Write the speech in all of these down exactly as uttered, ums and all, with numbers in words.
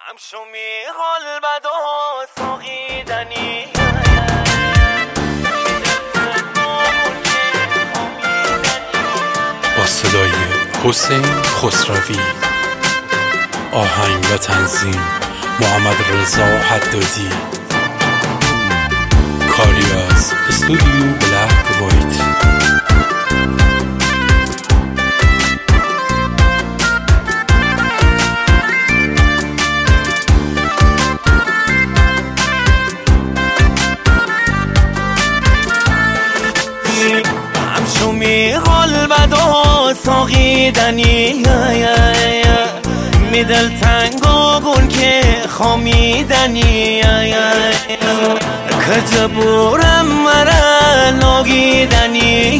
همشو میغال بد و ساقیدنی با صدای حسین خسروی، آهنگ و تنظیم محمد رضا حدادی، کاری از استودیو بلک وایت. همشو میغال بد و ساقیدنی می دل تنگ و گون که خامیدنی کجا بورم مرا ناگیدنی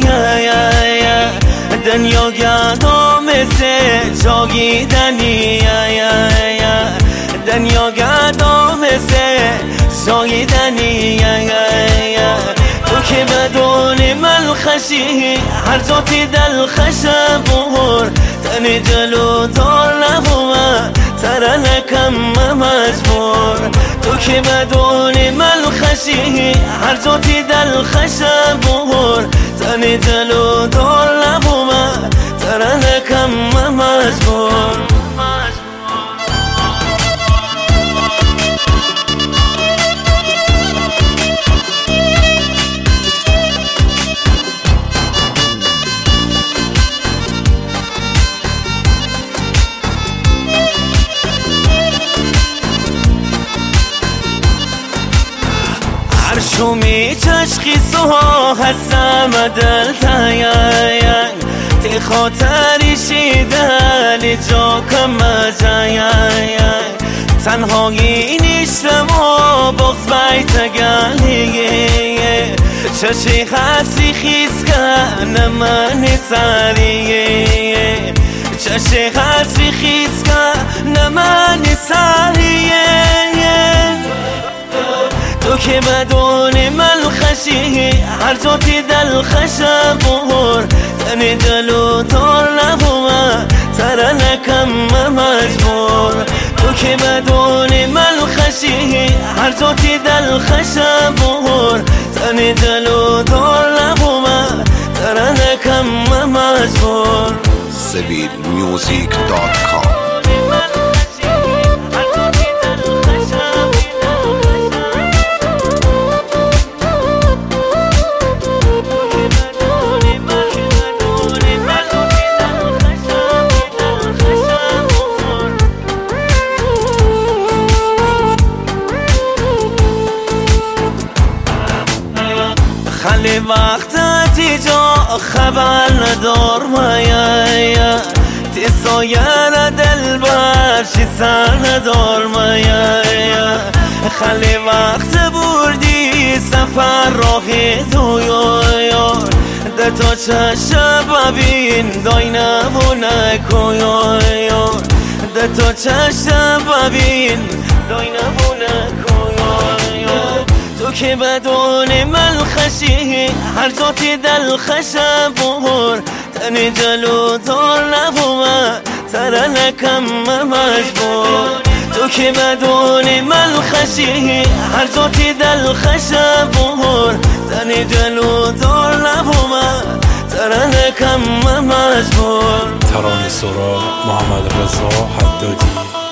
دنیا گدا مثل جاگیدنی دنیا گدا مثل جاگیدنی تو که بدون ملخشی هر جاتی دل خشبور تنی جلو دار نبوم ترنکم مجبور تو که بدون ملخشی هر جاتی دل خشبور تنی جلو دار نبوم ترنکم مجبور. شو می چشقی سوها هستم دل تاین تی خاطری شیدلی جا کم جاین تنهایی نیشتم و بغز بیت گلیه چشی خسری خیز کنم من سریه چشی خسری خیز کنم من سریه تو که بدون ملخشی هر جاتی دل خشبور تنی دلو دار نبوم ترنکم مجبور تو که بدون ملخشی هر جاتی دل خشبور تنی دلو دار نبوم ترنکم مجبور. سبیل میوزیک دات کام. خلی وقتی جا خبر ندار مایا تی سایر دل برشی سر ندار مایا خلی وقت بردی سفر راهی دویار ده تا چشم ببین دای نبونه کویار ده تا چشم ببین دای نبونه کویار تو که بدون ملخشی هر جاتی دل خشبور تنی جلو دار نبوم ترنکم مجبور تو که بدون ملخشی هر جاتی دل خشبور تنی جلو دار نبوم ترنکم مجبور. ترانه سرا محمد رضا حدادی.